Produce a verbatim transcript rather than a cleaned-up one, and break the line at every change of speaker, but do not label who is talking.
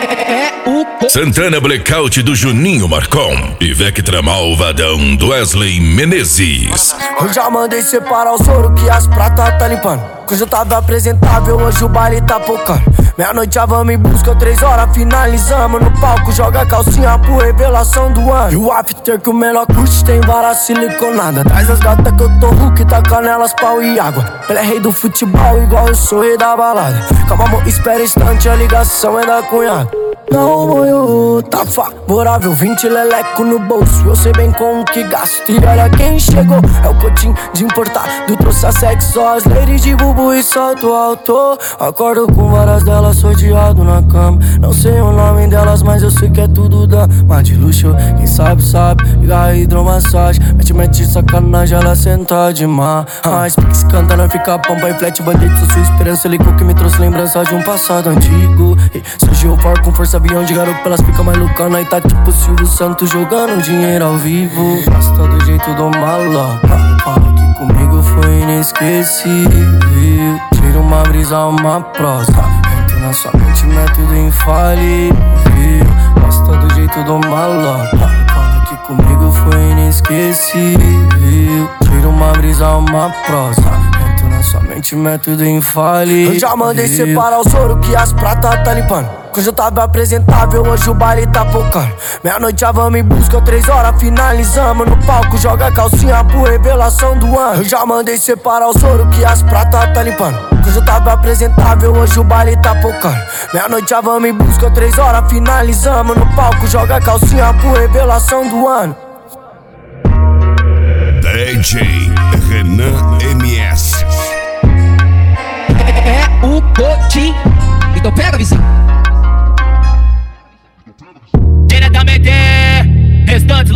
Santana Blackout do Juninho Marcon e Vectra Malvadão do Wesley Menezes.
Eu já mandei separar o soro que as pratas tá limpando. Hoje eu tava apresentável, hoje o baile tá pocando. Meia-noite a vamos em busca, três horas finalizamos no palco. Joga calcinha pro revelação do ano. E o after que o melhor curte tem vara siliconada. Traz as gatas que eu tô Hulk, tá canelas, pau e água. Ele é rei do futebol igual eu sou rei da balada. Calma amor, espera instante, a ligação é da cunhada. Não, moio, tá favorável, vinte leleco no bolso. Eu sei bem com o que gasto. E olha quem chegou, é o cotinho de importado. Trouxe a sexo, as ladies de bubu e salto alto. Acordo com várias delas, sorteado na cama. Não sei o nome delas, mas eu sei que é tudo dama de luxo, quem sabe, sabe. Liga a hidromassagem, mete, mete sacanagem, ela senta demais. Pix canta, não fica pompa e flat. Bandei de sua esperança, ligou que me trouxe lembrança de um passado antigo. E surgiu for com força, avião de garoto, elas ficam mais loucas. Aí tá tipo Silvio Santos jogando dinheiro ao vivo. Gosta do jeito do mala, fala que comigo foi inesquecível. Tira uma brisa, uma prosa, entra na sua mente, método infalível. Gosta do jeito do mala, fala que comigo foi inesquecível. Tira uma brisa, uma prosa, entra na sua mente, método infalível. Eu já mandei separar o soro que as pratas tá limpando. Hoje eu tava apresentável, hoje o baile tá pocando. Meia-noite já vamos em busca, três horas finalizamos no palco. Joga calcinha pro revelação do ano. Eu já mandei separar o soro que as pratas tá limpando. Hoje eu tava apresentável, hoje o baile tá pocando. Meia-noite já vamos em busca, três horas finalizamos no palco. Joga calcinha pro revelação do ano.
D J Renan M S.
É o Cotinho. Então pega, vizinho. Diretamente, restante